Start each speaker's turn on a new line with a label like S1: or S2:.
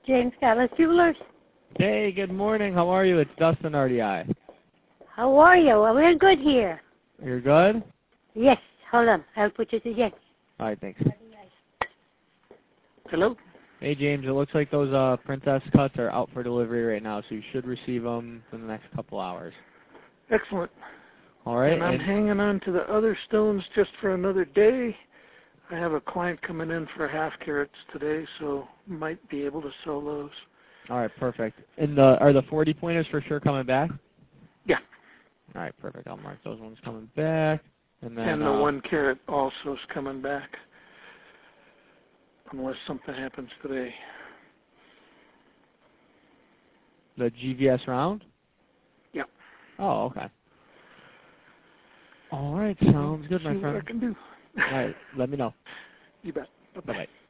S1: James Callis Jewelers.
S2: Hey, good morning. How are you? It's Dustin RDI.
S1: How are you? Well, we're good here.
S2: You're good?
S1: Yes. Hold on. I'll put you to yes.
S2: All right, thanks.
S3: Hello?
S2: Hey, James. It looks like those princess cuts are out for delivery right now, so you should receive them in the next couple hours.
S3: Excellent.
S2: All right.
S3: And I'm hanging on to the other stones just for another day. I have a client coming in for half carats today, so might be able to sell those.
S2: All right, perfect. And are the 40 pointers for sure coming back?
S3: Yeah.
S2: All right, perfect. I'll mark those ones coming back. And then
S3: And the 1 carat also is coming back, unless something happens today.
S2: the GVS round?
S3: Yeah.
S2: Oh, okay. All right, sounds good, my
S3: See
S2: friend.
S3: what I can do.
S2: All right, let me know.
S3: You bet. Bye-bye.
S2: Bye-bye.